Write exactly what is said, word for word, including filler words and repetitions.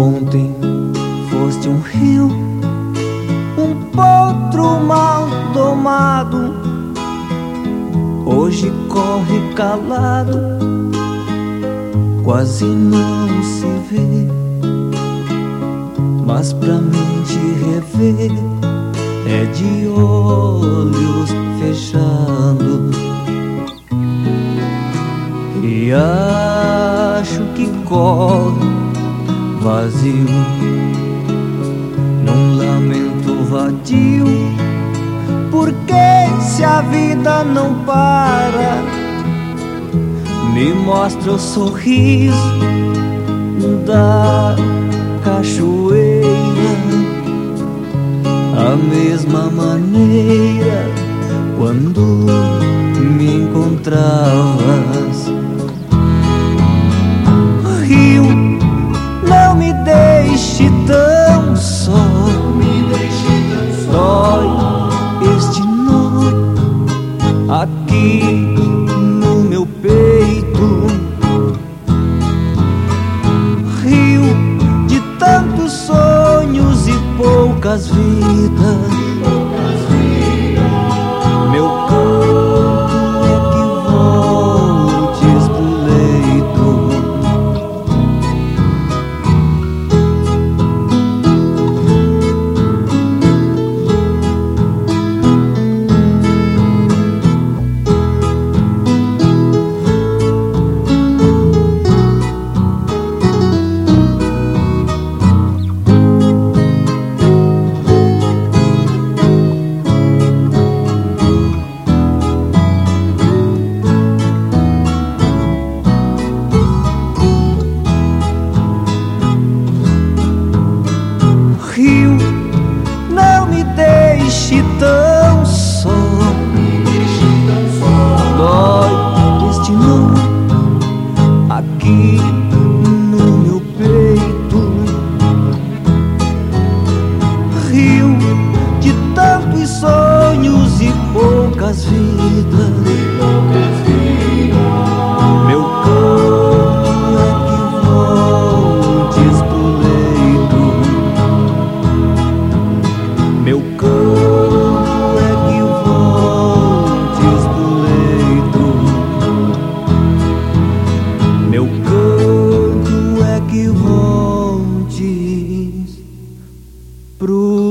Ontem foste um rio, um potro mal domado. Hoje corre calado, quase não se vê. Mas pra mim te rever é de olhos fechados. E acho que corre vazio, num lamento vadio. Porque se a vida não para, me mostra o sorriso da cachoeira, a mesma maneira quando me encontravas. Rio, não me deixe tão só, dói este nó aqui no meu peito. Rio de tantos sonhos e poucas vidas, meu canto é que voltes pro leito. Rio, não me deixe tão só, dói este nó aqui no meu peito. Rio de tantos sonhos e poucas vidas, meu canto é que voltes pro leito. Meu canto é que voltes pro leito. Meu canto é que voltes pro